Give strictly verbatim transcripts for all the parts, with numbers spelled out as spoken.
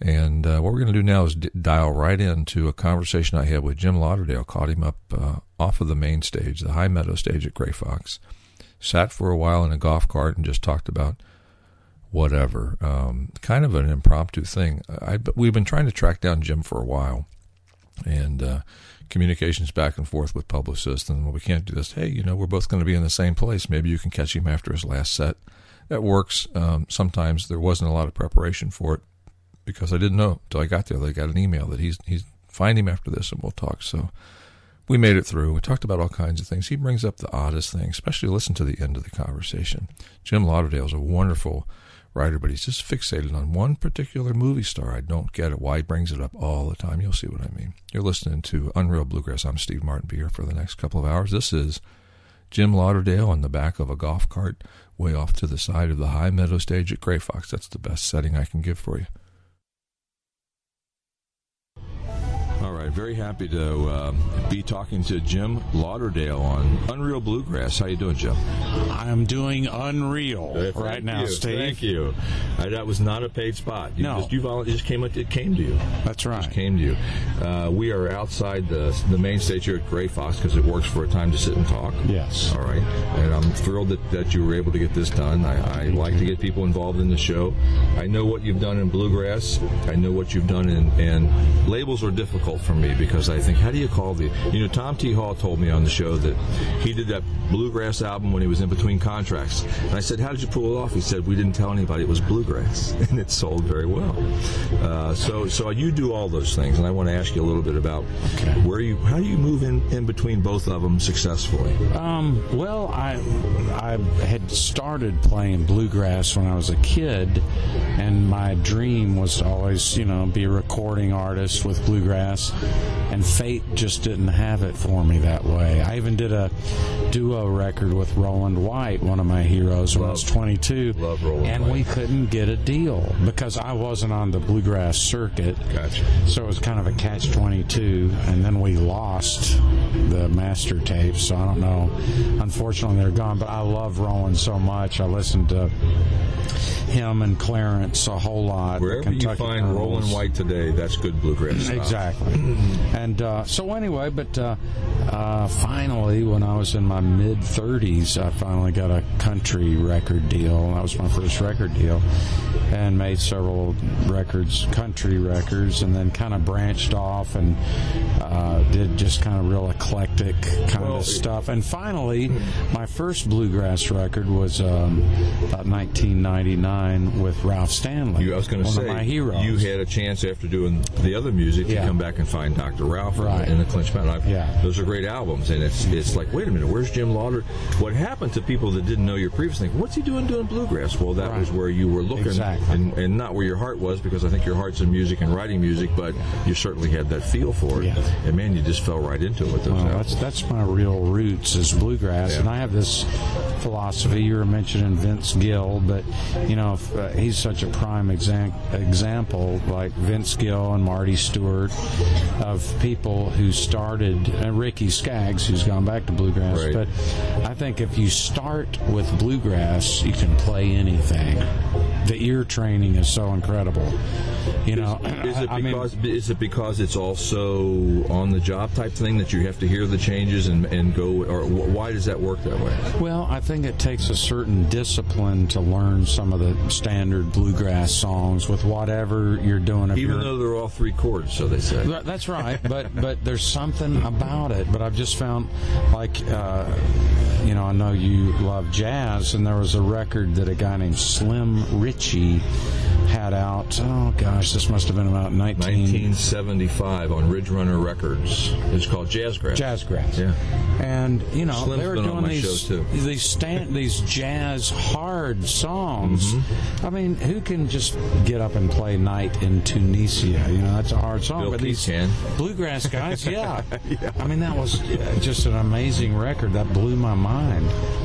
And uh, what we're going to do now is d- dial right into a conversation I had with Jim Lauderdale. Caught him up uh, off of the main stage, the High Meadow stage at Gray Fox. Sat for a while in a golf cart and just talked about whatever. Um, kind of an impromptu thing. I, we've been trying to track down Jim for a while. And uh, communications back and forth with publicists. And well, we can't do this. Hey, you know, we're both going to be in the same place. Maybe you can catch him after his last set. That works. Um, sometimes there wasn't a lot of preparation for it, because I didn't know until I got there. They got an email that he's he's find him after this and we'll talk. So we made it through. We talked about all kinds of things. He brings up the oddest thing, especially listen to the end of the conversation. Jim Lauderdale is a wonderful writer, but he's just fixated on one particular movie star. I don't get it, why he brings it up all the time. You'll see what I mean. You're listening to Unreal Bluegrass. I'm Steve Martin. Be here for the next couple of hours. This is Jim Lauderdale on the back of a golf cart way off to the side of the High Meadow stage at Gray Fox. That's the best setting I can give for you. All right, very happy to uh, be talking to Jim Lauderdale on Unreal Bluegrass. How you doing, Jim? I'm doing unreal uh, right now, you, Steve. Thank you. Uh, that was not a paid spot. You no, just, you volunteered, it just came. It came to you. That's right. It just came to you. Uh, we are outside the the main stage here at Gray Fox because it works for a time to sit and talk. Yes. All right, and I'm thrilled that, that you were able to get this done. I, I like to get people involved in the show. I know what you've done in bluegrass. I know what you've done in, and labels are difficult for me because I think, how do you call the, you know, Tom T. Hall told me on the show that he did that bluegrass album when he was in between contracts. And I said, how did you pull it off? He said, we didn't tell anybody it was bluegrass. And it sold very well. Uh, so so you do all those things. And I want to ask you a little bit about okay. where you, how do you move in, in between both of them successfully? Um, well, I, I had started playing bluegrass when I was a kid. And my dream was to always, you know, be a recording artist with bluegrass. And fate just didn't have it for me that way. I even did a duo record with Roland White, one of my heroes, when love, I was twenty-two. Love Roland and White. We couldn't get a deal because I wasn't on the bluegrass circuit. Gotcha. So it was kind of a catch twenty-two, and then we lost the master tapes, so I don't know. Unfortunately, they're gone, but I love Roland so much. I listened to him and Clarence a whole lot. Wherever you find Colonels. Roland White today, that's good bluegrass stuff. Exactly. And uh, so anyway, but uh, uh, finally, when I was in my mid-thirties, I finally got a country record deal. That was my first record deal, and made several records, country records, and then kind of branched off and uh, did just kind of real eclectic kind well, of stuff. And finally, my first bluegrass record was um, about nineteen ninety-nine with Ralph Stanley, you, I was going to one say, of my heroes. You had a chance after doing the other music to yeah. come back and find Doctor Ralph right. in the Clinch Mountain. I've, yeah. Those are great albums, and it's it's like, wait a minute, where's Jim Lauder? What happened to people that didn't know your previous thing? What's he doing doing bluegrass? Well, that right. was where you were looking, exactly. and, and not where your heart was, because I think your heart's in music and writing music, but you certainly had that feel for it. Yeah. And man, you just fell right into it with those well, albums. That's, that's my real roots is bluegrass, yeah. and I have this philosophy. You were mentioning Vince Gill, but you know if, uh, he's such a prime exam- example, like Vince Gill and Marty Stewart, of people who started, and Ricky Skaggs, who's gone back to bluegrass. Right. But I think if you start with bluegrass, you can play anything. The ear training is so incredible. You know, is, is it I, because I mean, is it because it's also on the job type thing that you have to hear the changes and, and go, or why does that work that way? Well, I think it takes a certain discipline to learn some of the standard bluegrass songs with whatever you're doing. If Even you're, though they're all three chords, so they say. That's right, but but there's something about it. But I've just found, like, uh, you know, I know you love jazz, and there was a record that a guy named Slim Ritchie had out. Oh gosh, this must have been about nineteen nineteen seventy-five on Ridge Runner Records. It's called Jazzgrass. Jazzgrass. Yeah. And you know Slim's they were been doing on my these show, too. these stand these jazz hard songs. Mm-hmm. I mean, who can just get up and play Night in Tunisia? You know, that's a hard song. Bill but Keith these can. bluegrass guys, yeah. yeah. I mean, that was just an amazing record that blew my mind.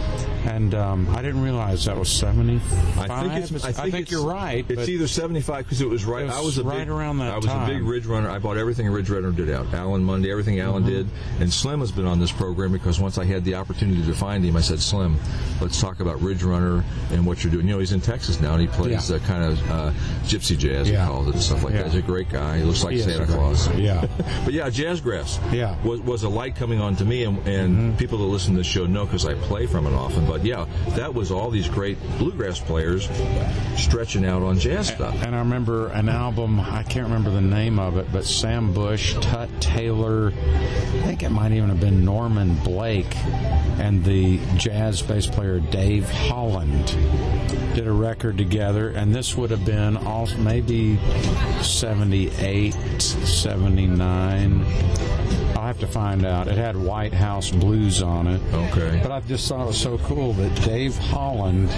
And um, I didn't realize that was seventy-five. I think, it's, I think, I think it's, you're right. It's either seventy-five because it was right. It was I was a right big, around that I was time. a big Ridge Runner. I bought everything Ridge Runner did out. Alan Mundy, everything Alan mm-hmm. did. And Slim has been on this program because once I had the opportunity to find him, I said, Slim, let's talk about Ridge Runner and what you're doing. You know, he's in Texas now, and he plays yeah. uh, kind of uh, gypsy jazz, yeah. he calls it, and stuff like yeah. that. He's a great guy. He looks like he Santa Claus. Yeah. But yeah, Jazzgrass yeah. was, was a light coming on to me, and, and mm-hmm. people that listen to this show know because I play from it often. But yeah, that was all these great bluegrass players stretching out on jazz stuff. And I remember an album, I can't remember the name of it, but Sam Bush, Tut Taylor, I think it might even have been Norman Blake, and the jazz bass player Dave Holland did a record together, and this would have been also maybe seventy-eight, seventy-nine. I'll have to find out. It had White House Blues on it. Okay. But I just thought it was so cool that Dave Holland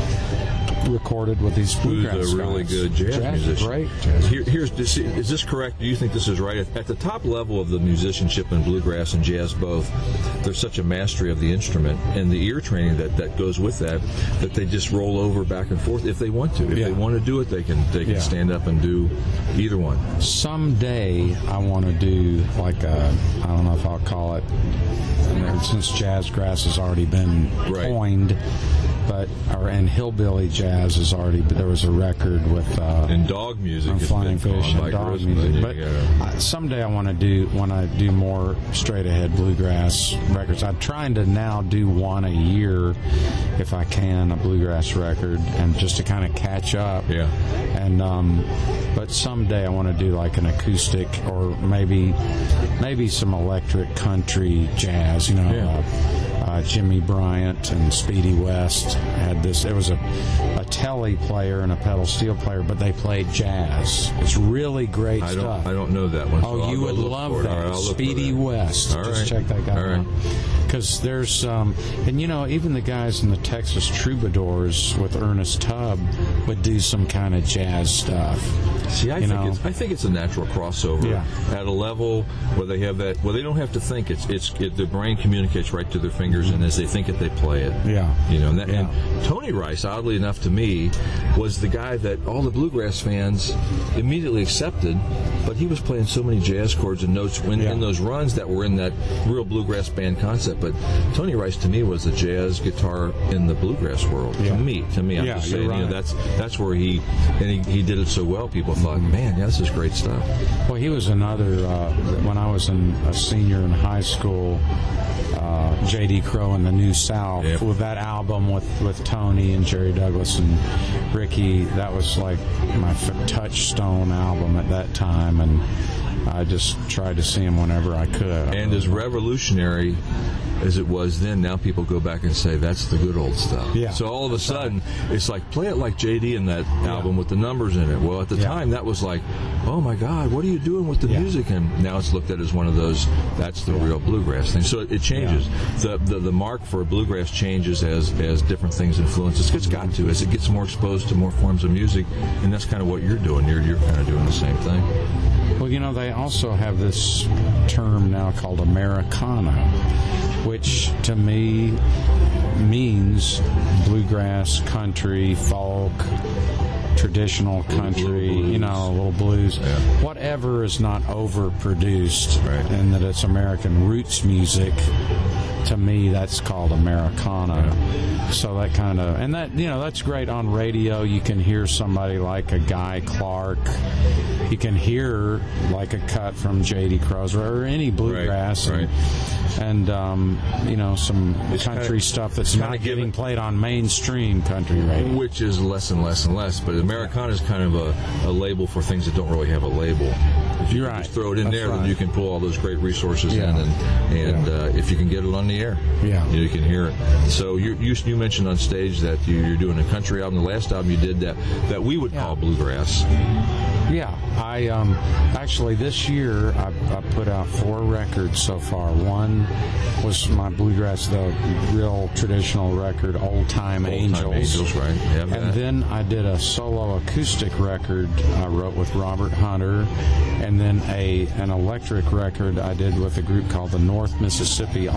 recorded with these bluegrass Who's a really guys. good jazz, jazz musician. Great jazz. Here, here's this, is this correct? Do you think this is right? At, at the top level of the musicianship in bluegrass and jazz both, there's such a mastery of the instrument and the ear training that, that goes with that that they just roll over back and forth if they want to. If yeah. they want to do it, they can they can yeah. stand up and do either one. Someday I want to do like a, I don't know if I'll call it, since Jazzgrass has already been right. coined, but or and hillbilly jazz has already. There was a record with uh, and dog music. On Flying Fish and dog music. But gotta... someday I want to do when I do more straight ahead bluegrass records. I'm trying to now do one a year, if I can, a bluegrass record, and just to kind of catch up. Yeah. And um, but someday I want to do like an acoustic or maybe maybe some electric country jazz. You know. Yeah. Uh, Uh, Jimmy Bryant and Speedy West had this. It was a, a telly player and a pedal steel player, but they played jazz. It's really great I stuff. Don't, I don't know that one. Oh, so you would love that. Right, Speedy West. All Just right. check that guy All right. out. Because there's, um, and you know, even the guys in the Texas Troubadours with Ernest Tubb would do some kind of jazz stuff. See, I you think know? it's I think it's a natural crossover Yeah. at a level where they have that. Well, they don't have to think. It's it's it, the brain communicates right to their fingers, and as they think it, they play it. Yeah. You know, and, that, Yeah. and Tony Rice, oddly enough to me, was the guy that all the bluegrass fans immediately accepted. But he was playing so many jazz chords and notes when, Yeah. in those runs that were in that real bluegrass band concept. But Tony Rice to me was the jazz guitar in the bluegrass world. Yeah. To me, to me, I'm Yeah, just you're saying. right. You know, that's that's where he and he, he did it so well. People thought, man, yeah, this is great stuff. Well, he was another, uh, when I was in a senior in high school, uh, J D Crowe and the New South, Yep. with that album with, with Tony and Jerry Douglas and Ricky, that was like my f- touchstone album at that time, and I just tried to see him whenever I could. And as revolutionary as it was then, now people go back and say that's the good old stuff. Yeah. So all of a sudden, it's like, play it like J D in that Yeah. album with the numbers in it. Well, at the Yeah. time, that was like, oh my God, what are you doing with the Yeah. music? And now it's looked at as one of those, that's the Yeah. real bluegrass thing. So it, it changes. The, the the mark for bluegrass changes as, as different things influence. It's, it's got to, as it gets more exposed to more forms of music. And that's kind of what you're doing. You're, you're kind of doing the same thing. Well, you know, they also have this term now called Americana, which to me means bluegrass, country, folk, traditional country, you know, a little blues, Yeah. whatever is not overproduced, Right. and that it's American roots music. To me, that's called Americana. Yeah. So that kind of, and that, you know, that's great on radio. You can hear somebody like a Guy Clark. You can hear like a cut from J D Crowe's or any bluegrass, Right, and, and um, you know, some It's country kinda- stuff that's it's not kinda getting given- played on mainstream country radio. Which is less and less and less. But Americana is kind of a, a label for things that don't really have a label. If you You're can right. just throw it in That's there, right. then you can pull all those great resources Yeah. in, and and Yeah. uh, if you can get it on the air, Yeah. you can hear it. So you you, you mentioned on stage that you, you're doing a country album. The last album you did that that we would Yeah. call bluegrass. Yeah, I um, actually this year I, I put out four records so far. One was my bluegrass, the real traditional record, Old Time Old Angels. Time Angels, right? Yeah, And that. then I did a solo acoustic record I wrote with Robert Hunter, and then a an electric record I did with a group called the North Mississippi All Stars.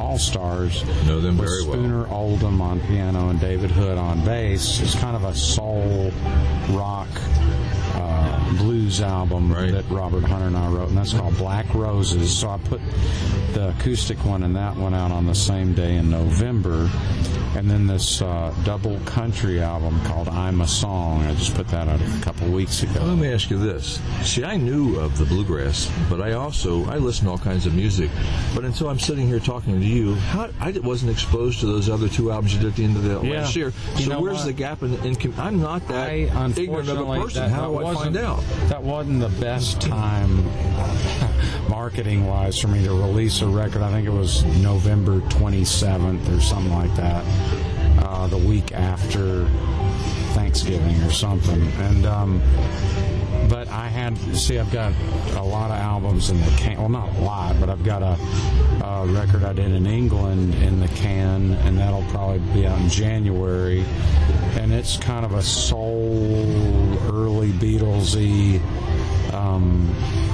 All-Stars. Know them with very well. Spooner Oldham on piano and David Hood on bass. It's kind of a soul rock uh, blues album right. that Robert Hunter and I wrote, and that's called Black Roses. So I put the acoustic one and that one out on the same day in November. And then this uh, double country album called I'm a Song. I just put that out a couple weeks ago. Well, let me ask you this. See, I knew of the bluegrass, but I also, I listen to all kinds of music. But until I'm sitting here talking to you, how, I wasn't exposed to those other two albums you did at the end of the yeah. last year. You So know where's what? the gap in, in I'm not that I, ignorant of a person. That, How that do I find out? That wasn't the best time marketing-wise for me to release a record. I think it was November twenty-seventh or something like that. Uh, the week after Thanksgiving or something, and um, but I had see I've got a lot of albums in the can. Well, not a lot, but I've got a, a record I did in England in the can, and that'll probably be out in January. And it's kind of a soul, early Beatlesy, um,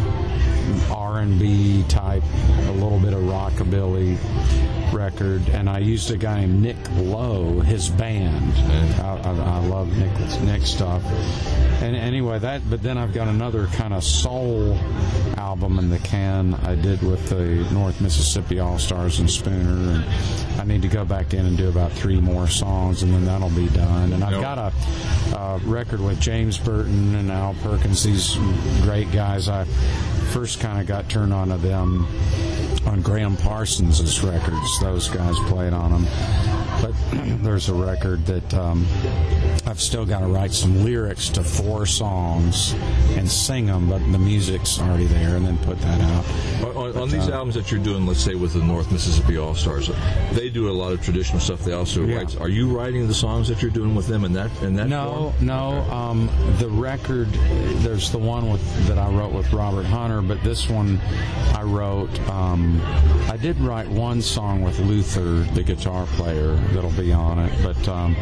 R and B type, a little bit of rockabilly record, and I used a guy named Nick Lowe, his band. I, I, I love Nick, Nick stuff. And anyway, that. But then I've got another kind of soul album in the can I did with the North Mississippi All-Stars and Spooner, and I need to go back in and do about three more songs, and then that'll be done. And I've Yep. got a, a record with James Burton and Al Perkins, these great guys. I first kind of got turned on to them on Graham Parsons' records. Those guys played on them. But there's a record that um, I've still got to write some lyrics to four songs and sing them, but the music's already there, and then put that out. On, on, but, on these uh, albums that you're doing, let's say with the North Mississippi All-Stars, they do a lot of traditional stuff. They also Yeah. write. Are you writing the songs that you're doing with them in that in that No, form? no. Um, the record, there's the one with that I wrote with Robert Hunter, but this one I wrote. Um, I did write one song with Luther, the guitar player, that'll be on it, but um,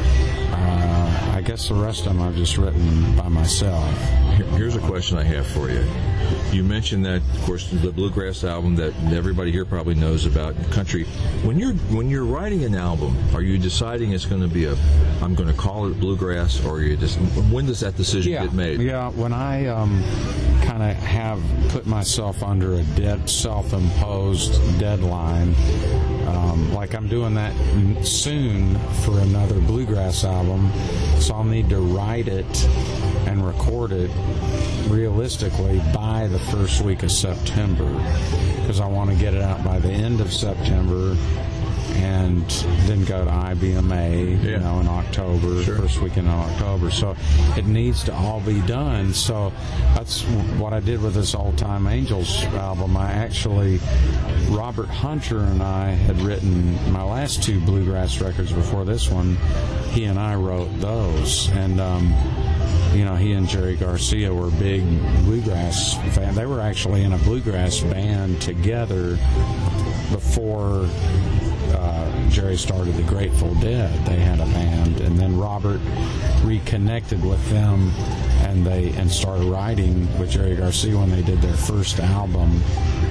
uh, I guess the rest of them I've just written by myself. Here- Here's a question I have for you. You mentioned that, of course, the bluegrass album that everybody here probably knows about, country. When you're when you're writing an album, are you deciding it's going to be a, I'm going to call it bluegrass, or are you just, when does that decision Yeah, get made? yeah. When I um, kind of have put myself under a dead, self-imposed deadline, um, like I'm doing that soon for another bluegrass album, so I'll need to write it and record it realistically by the first week of September, because I want to get it out by the end of September and then go to I B M A, you Yeah. know, in October, Sure. first weekend in October. So it needs to all be done. So that's what I did with this Old Time Angels album. I actually, Robert Hunter and I had written my last two bluegrass records before this one. He and I wrote those, and um, you know, he and Jerry Garcia were big bluegrass fans. They were actually in a bluegrass band together before uh, Jerry started the Grateful Dead. They had a band, and then Robert reconnected with them, and they and started writing with Jerry Garcia when they did their first album.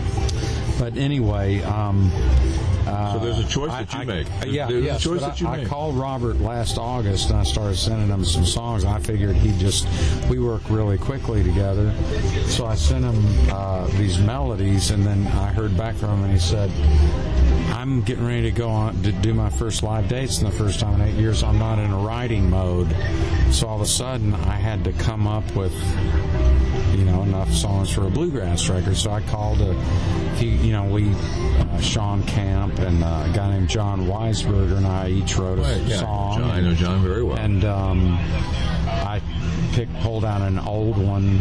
But anyway, um, uh, So there's a choice I- that you I- make. There's- yeah, there's a yes, choice but that you I, make. I called Robert last August, and I started sending him some songs. I figured he'd just, we work really quickly together. So I sent him uh, these melodies, and then I heard back from him, and he said, I'm getting ready to go on to do my first live dates, and the first time in eight years I'm not in a writing mode. So all of a sudden I had to come up with, you know, enough songs for a bluegrass record. So I called a few, you know, we, uh, Sean Camp and uh, a guy named John Weisberger and I each wrote a Right, yeah. song. John, I know John very well. And um, I picked, pulled out an old one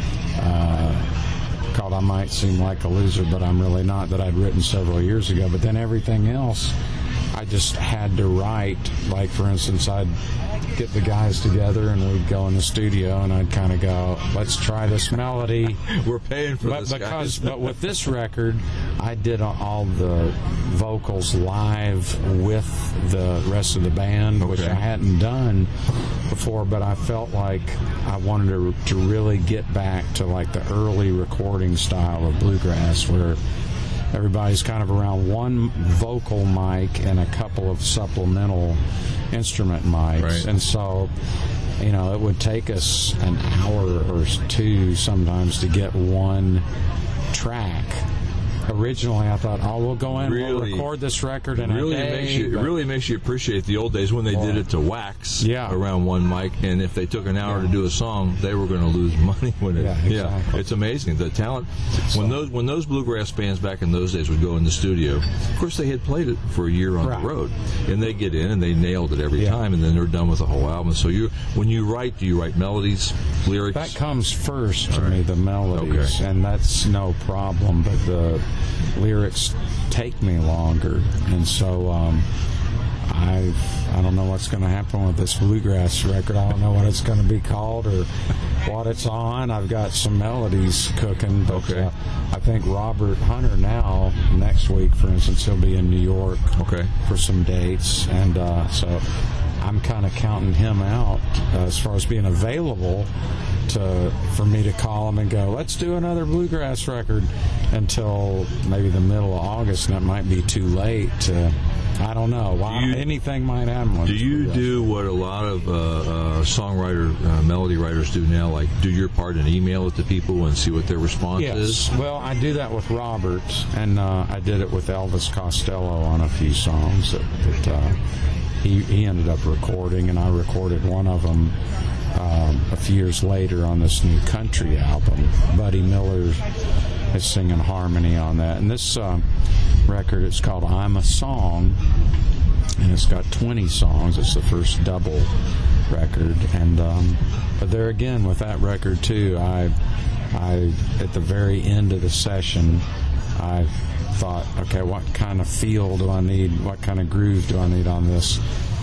uh, called I Might Seem Like a Loser, But I'm Really Not, that I'd written several years ago. But then everything else I just had to write. Like, for instance, I'd get the guys together and we'd go in the studio and I'd kind of go, let's try this melody. We're paying for But this, because, guys. but with this record, I did all the vocals live with the rest of the band, which Okay. I hadn't done before. But I felt like I wanted to to really get back to like the early recording style of bluegrass, where everybody's kind of around one vocal mic and a couple of supplemental instrument mics. Right. And so, you know, it would take us an hour or two sometimes to get one track. Originally, I thought, oh, we'll go in, really, we'll record this record in really a day. Makes you, it really makes you appreciate the old days when they did it to wax yeah. around one mic, and if they took an hour yeah. to do a song, they were going to lose money. When it, yeah, exactly. yeah, it's amazing the talent. So, when those when those bluegrass bands back in those days would go in the studio, of course they had played it for a year on right. the road, and they get in and they nailed it every yeah. time, and then they're done with the whole album. So you, when you write, do you write melodies, lyrics? That comes first to right. me, the melodies, okay. and that's no problem. But the lyrics take me longer, and so um, I I don't know what's going to happen with this bluegrass record. I don't know what it's going to be called or what it's on. I've got some melodies cooking, but okay. uh, I think Robert Hunter now next week, for instance, he'll be in New York okay. for some dates, and uh, so I'm kind of counting him out uh, as far as being available to for me to call him and go, let's do another bluegrass record, until maybe the middle of August, and it might be too late to, I don't know. Why, do you, anything might happen. Do you bluegrass. do what a lot of uh, uh, songwriter, uh, melody writers do now, like do your part and email it to people and see what their response yes. is? Well, I do that with Robert, and uh, I did it with Elvis Costello on a few songs that, that uh, he, he ended up recording, and I recorded one of them um, a few years later on this new country album. Buddy Miller is singing harmony on that. And this uh, record, it's called I'm a Song, and it's got twenty songs. It's the first double record. And um, but there again, with that record too, I, I at the very end of the session, I thought, okay, what kind of feel do I need? What kind of groove do I need on this?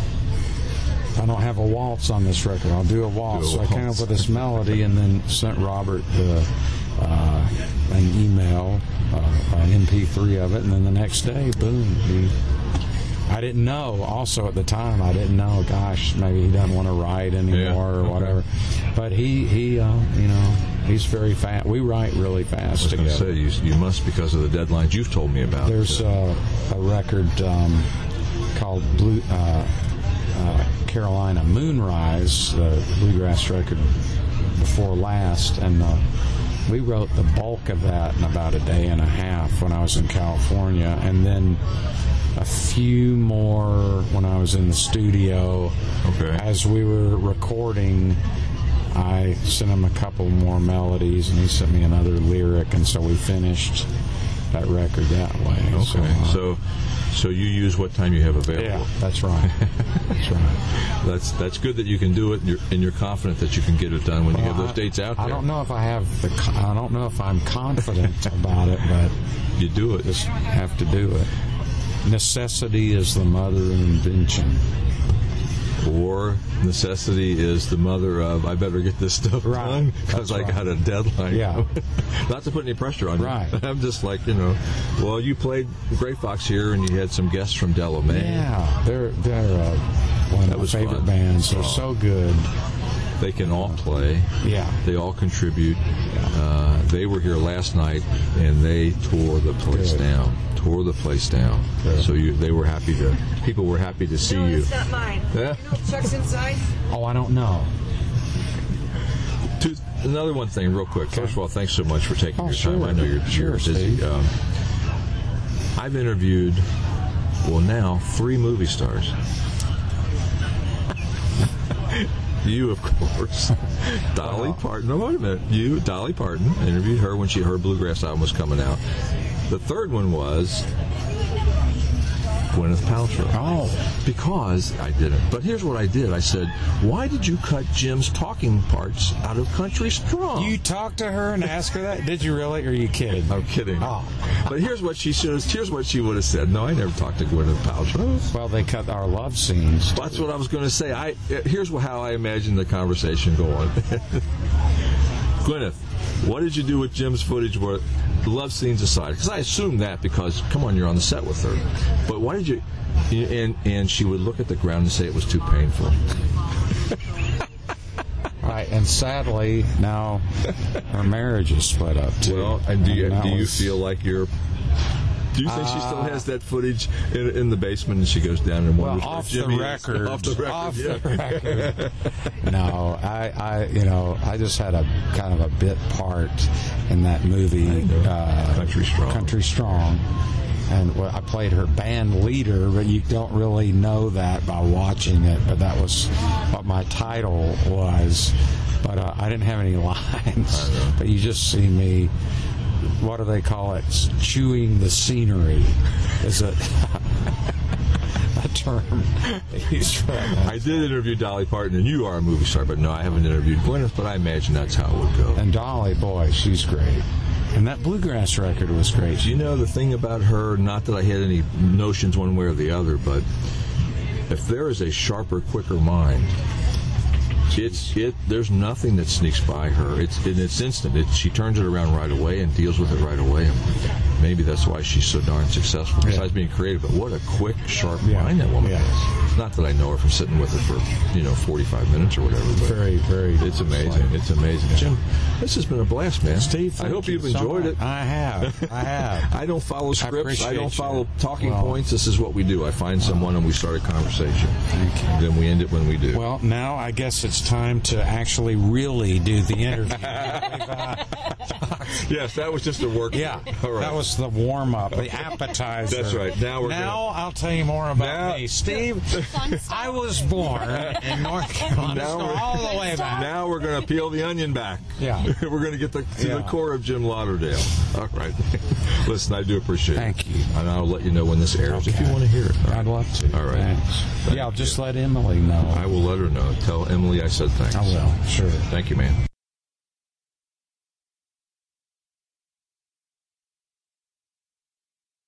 I don't have a waltz on this record. I'll do a waltz. Do a so I came waltz. up with this melody and then sent Robert the, uh, an email, uh, an M P three of it, and then the next day, boom. He, I didn't know. Also at the time, I didn't know. Gosh, maybe he doesn't want to write anymore yeah, or okay. whatever. But he, he, uh, you know, he's very fast. We write really fast I was together. going to say you, you must because of the deadlines you've told me about. There's uh, a record um, called Blue. Uh, Uh, Carolina Moonrise, the bluegrass record before last, and uh, we wrote the bulk of that in about a day and a half when I was in California, and then a few more when I was in the studio. Okay. As we were recording, I sent him a couple more melodies, and he sent me another lyric, and so we finished that record that way. Okay, So, uh, so so you use what time you have available. yeah, that's right. That's right. That's that's good that you can do it, and you're, and you're confident that you can get it done when you Well, have those I, dates out there. I don't know if I have the. I don't know if I'm confident about it, but You do it. just have to do it. Necessity is the mother of invention. Or necessity is the mother of, I better get this stuff Right. done because I That's got a deadline. Yeah. Not to put any pressure on Right. you. I'm just like, you know, well, you played Gray Fox here and you had some guests from Delamay. Yeah, they're they're uh, one of That my was favorite fun. bands. They're Oh. so good. They can all play. Yeah. They all contribute. Uh, they were here last night and they tore the place Good. down. Tore the place down. Good. So you, they were happy to. People were happy to see No, you. it's not mine. Yeah. You know Chuck's inside? Oh, I don't know. Two, another one thing, real quick. First of all, thanks so much for taking Oh, your sure. time. I know you're, Sure, you're busy. Steve. Um, I've interviewed, well, now three movie stars. You, of course, Dolly Wow. Parton. No, wait a minute. You, Dolly Parton, interviewed her when she her bluegrass album was coming out. The third one was Gwyneth Paltrow. Oh, Because I didn't. But here's what I did. I said, why did you cut Jim's talking parts out of Country Strong? you talked to her and asked her that? Did you really? Or are you kidding? I'm kidding. Oh. But here's what she should. Here's what she would have said. No, I never talked to Gwyneth Paltrow. Well, they cut our love scenes. That's what I was going to say. I here's how I imagine the conversation going. Gwyneth, what did you do with Jim's footage? Where love scenes aside, because I assumed that because come on, you're on the set with her. But why did you? And and she would look at the ground and say it was too painful. Right, and sadly, now her marriage is split up too. Well, and do you And that do you was- feel like you're Do you think uh, she still has that footage in, in the basement, and she goes down and wonders well, where off Jimmy the record, is? Off the record, off yeah. the record. No, I, I, you know, I just had a kind of a bit part in that movie, uh, Country Strong. Country Strong. And well, I played her band leader, but you don't really know that by watching it. But that was what my title was. But uh, I didn't have any lines. But you just see me, what do they call it? Chewing the scenery. Is it a term used for that? I did interview Dolly Parton, and you are a movie star. But no, I haven't interviewed Gwyneth, but I imagine that's how it would go. And Dolly, boy, she's great. And that Bluegrass record was great. You know, the thing about her, not that I had any notions one way or the other, but if there is a sharper, quicker mind, it's it. There's nothing that sneaks by her. It's and it's instant. It, she turns it around right away and deals with it right away. And maybe that's why she's so darn successful, besides yeah. being creative. But what a quick, sharp yeah. mind that woman yeah. has. Not that I know her from sitting with her for, you know, forty-five minutes or whatever. But very, very. It's amazing. Like, it's amazing. Yeah. Jim, this has been a blast, man. Steve, I hope you you've enjoyed so it. I have. I have. I don't follow scripts. I, I don't follow you. talking well, points. This is what we do. I find someone and we start a conversation. Thank you. Then we end it when we do. Well, now I guess it's time to actually really do the interview. Yes, that was just a work. Yeah, all right. That was the warm up, the appetizer. That's right. Now we're now gonna... I'll tell you more about now... me, Steve. I was born in North Carolina. Now all the way back. Now we're going to peel the onion back. Yeah, we're going to get the, to yeah. the core of Jim Lauderdale. All right. Listen, I do appreciate Thank it. Thank you. And I'll let you know when this airs okay. if you want to hear it. All I'd right. love to. All right. Thanks. Thank yeah, I'll you. just let Emily know. I will let her know. Tell Emily I said thanks. I will. Sure. Thank you, man.